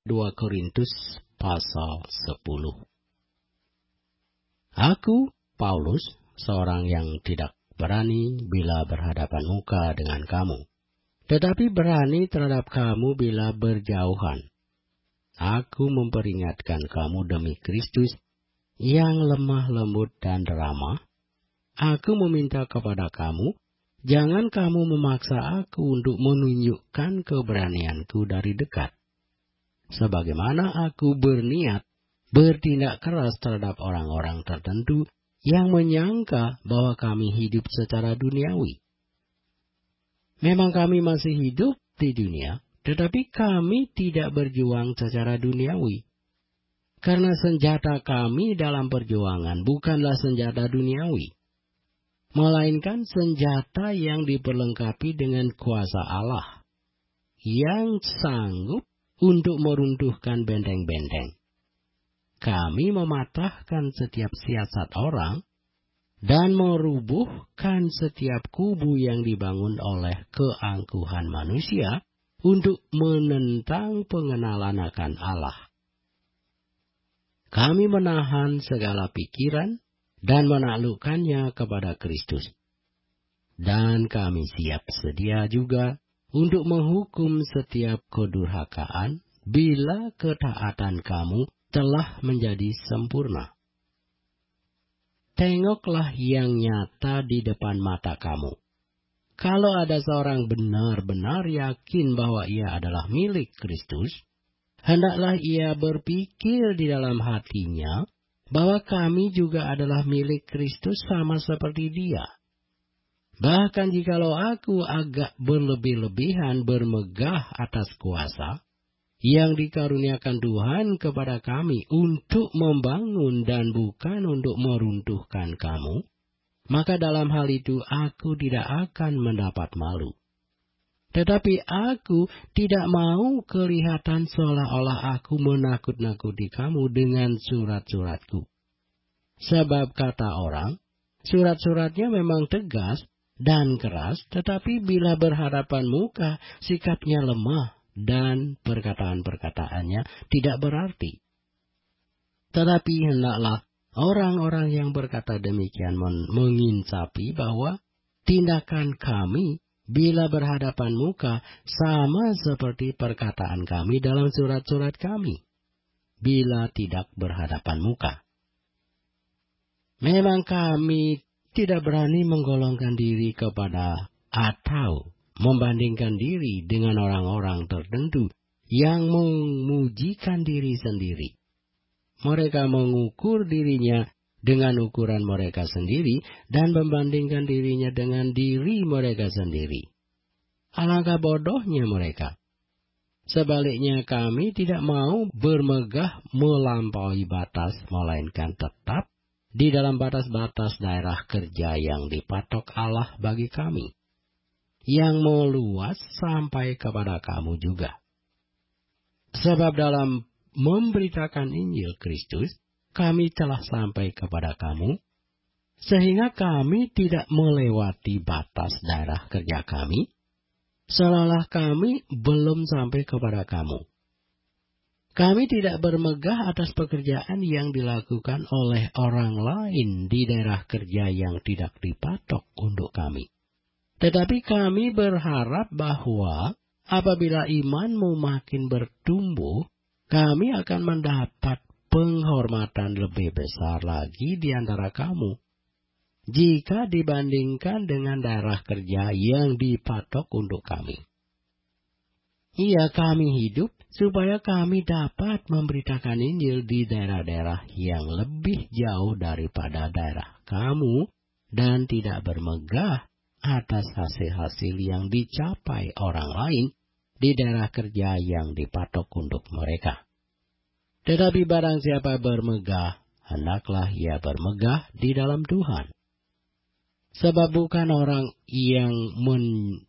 2 Korintus pasal 10. Aku, Paulus, seorang yang tidak berani bila berhadapan muka dengan kamu, tetapi berani terhadap kamu bila berjauhan. Aku memperingatkan kamu demi Kristus yang lemah lembut dan ramah. Aku meminta kepada kamu, jangan kamu memaksa aku untuk menunjukkan keberanianku dari dekat. Sebagaimana aku berniat bertindak keras terhadap orang-orang tertentu yang menyangka bahwa kami hidup secara duniawi. Memang kami masih hidup di dunia, tetapi kami tidak berjuang secara duniawi. Karena senjata kami dalam perjuangan bukanlah senjata duniawi, melainkan senjata yang diperlengkapi dengan kuasa Allah, yang sanggup untuk meruntuhkan benteng-benteng. Kami mematahkan setiap siasat orang dan merubuhkan setiap kubu yang dibangun oleh keangkuhan manusia untuk menentang pengenalan akan Allah. Kami menahan segala pikiran dan menaklukkannya kepada Kristus. Dan kami siap sedia juga untuk menghukum setiap kedurhakaan bila ketaatan kamu telah menjadi sempurna. Tengoklah yang nyata di depan mata kamu. Kalau ada seorang benar-benar yakin bahwa ia adalah milik Kristus, hendaklah ia berpikir di dalam hatinya bahwa kami juga adalah milik Kristus sama seperti dia. Bahkan jikalau aku agak berlebih-lebihan bermegah atas kuasa yang dikaruniakan Tuhan kepada kami untuk membangun dan bukan untuk meruntuhkan kamu, maka dalam hal itu aku tidak akan mendapat malu. Tetapi aku tidak mau kelihatan seolah-olah aku menakut-nakuti kamu dengan surat-suratku. Sebab kata orang, surat-suratnya memang tegas dan keras, tetapi bila berhadapan muka, sikapnya lemah dan perkataan-perkataannya tidak berarti. Tetapi hendaklah orang-orang yang berkata demikian menginsapi bahwa tindakan kami bila berhadapan muka sama seperti perkataan kami dalam surat-surat kami bila tidak berhadapan muka. Memang kami tidak berani menggolongkan diri kepada atau membandingkan diri dengan orang-orang tertentu yang memujikan diri sendiri. Mereka mengukur dirinya dengan ukuran mereka sendiri dan membandingkan dirinya dengan diri mereka sendiri. Alangkah bodohnya mereka. Sebaliknya kami tidak mau bermegah melampaui batas, melainkan tetap di dalam batas-batas daerah kerja yang dipatok Allah bagi kami, yang meluas sampai kepada kamu juga. Sebab dalam memberitakan Injil Kristus, kami telah sampai kepada kamu, sehingga kami tidak melewati batas daerah kerja kami, seolah kami belum sampai kepada kamu. Kami tidak bermegah atas pekerjaan yang dilakukan oleh orang lain di daerah kerja yang tidak dipatok untuk kami. Tetapi kami berharap bahwa apabila imanmu makin bertumbuh, kami akan mendapat penghormatan lebih besar lagi di antara kamu, jika dibandingkan dengan daerah kerja yang dipatok untuk kami. Iya, kami hidup supaya kami dapat memberitakan Injil di daerah-daerah yang lebih jauh daripada daerah kamu dan tidak bermegah atas hasil-hasil yang dicapai orang lain di daerah kerja yang dipatok untuk mereka. Tetapi barang siapa bermegah, hendaklah ia bermegah di dalam Tuhan. Sebab bukan orang yang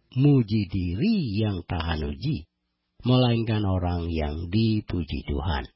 memuji diri yang tahan uji, melainkan orang yang dipuji Tuhan.